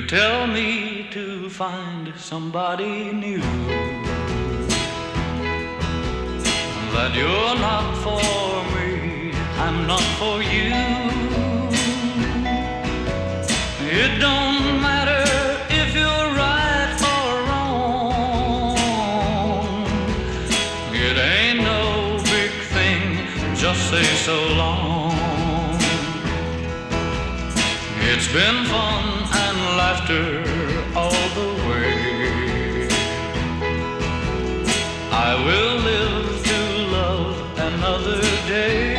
tell me to find somebody new, that you're not for me, I'm not for you. It don't matter if you're right or wrong, it ain't no big thing, just say so long. It's been fun and laughter all the way. I will live to love another day.